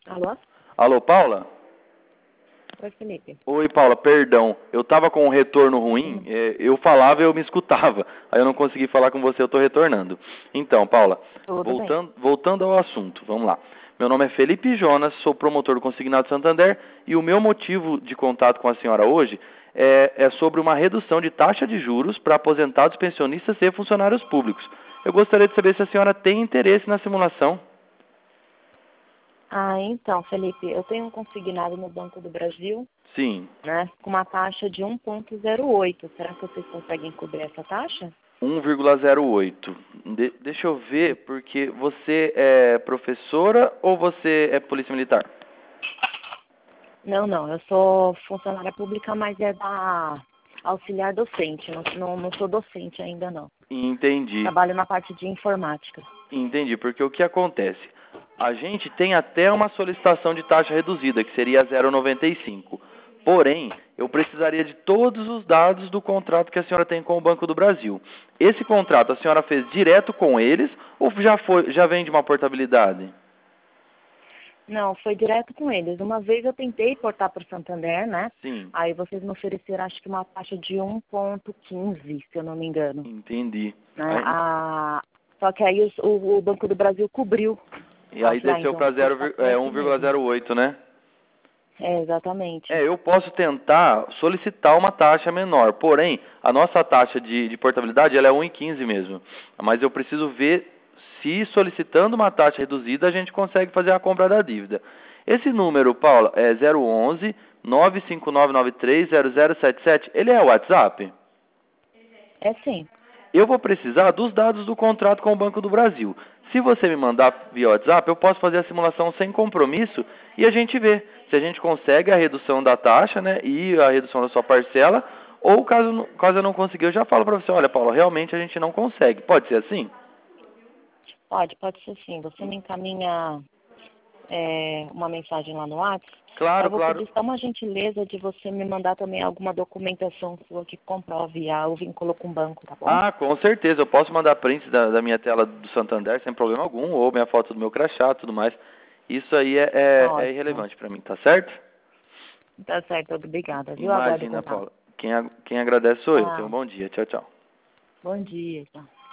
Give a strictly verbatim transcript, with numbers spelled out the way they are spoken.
Alô? Alô, Paula? Oi, Felipe. Oi, Paula, perdão. Eu tava com um retorno ruim, Hum, é, eu falava e eu me escutava. Aí eu não consegui falar com você, eu tô retornando. Então, Paula, Tudo bem. voltando, voltando ao assunto, vamos lá. Meu nome é Felipe Jonas, sou promotor do Consignado Santander e o meu motivo de contato com a senhora hoje é, é sobre uma redução de taxa de juros para aposentados, pensionistas e funcionários públicos. Eu gostaria de saber se a senhora tem interesse na simulação. Ah, então, Felipe, eu tenho um consignado no Banco do Brasil, Sim. né, com uma taxa de um ponto zero oito. Será que vocês conseguem cobrir essa taxa? um vírgula zero oito. De- deixa eu ver, porque você é professora ou você é polícia militar? Não, não, eu sou funcionária pública, mas é da auxiliar docente, não, não, não sou docente ainda não. Entendi, Trabalho na parte de informática. entendi, porque o que acontece? A gente tem até uma solicitação de taxa reduzida, que seria zero vírgula noventa e cinco. Porém, eu precisaria de todos os dados do contrato que a senhora tem com o Banco do Brasil. Esse contrato a senhora fez direto com eles ou já foi, já vem de uma portabilidade? Não, foi direto com eles. Uma vez eu tentei portar para o Santander, né? Sim, Aí vocês me ofereceram acho que uma taxa de um ponto quinze, se eu não me engano. entendi. Né? Aí, A... Só que aí os- o, o Banco do Brasil cobriu. e Aí eu aí falei, ah, desceu então para vou ficar por é, aqui um vírgula mesmo. zero oito, né? É, exatamente. É, eu posso tentar solicitar uma taxa menor, porém, a nossa taxa de, de portabilidade ela é um vírgula quinze mesmo. Mas eu preciso ver se solicitando uma taxa reduzida a gente consegue fazer a compra da dívida. Esse número, Paula, é zero onze, nove cinco nove nove três, zero zero sete sete, ele é o WhatsApp? É sim. Eu vou precisar dos dados do contrato com o Banco do Brasil. Se você me mandar via WhatsApp, eu posso fazer a simulação sem compromisso e a gente vê se a gente consegue a redução da taxa, né, e a redução da sua parcela, ou caso, caso eu não conseguir, eu já falo para você, olha, Paulo, realmente a gente não consegue. Pode ser assim? Pode, pode ser sim. Você me encaminha é, uma mensagem lá no WhatsApp. Eu Claro, vou claro. pedir só uma gentileza de você me mandar também alguma documentação sua que comprove a- o vínculo com o banco, tá bom? Ah, com certeza, eu posso mandar prints da, da minha tela do Santander sem problema algum, ou minha foto do meu crachá, tudo mais. Isso aí é, é, é Ótimo. irrelevante para mim, tá certo? Tá certo, obrigada, viu? Aguardo o Imagina, contato. Paula. Quem, a- quem agradece sou eu. Tenha um Tá. bom dia. Tchau, tchau. Bom dia, então.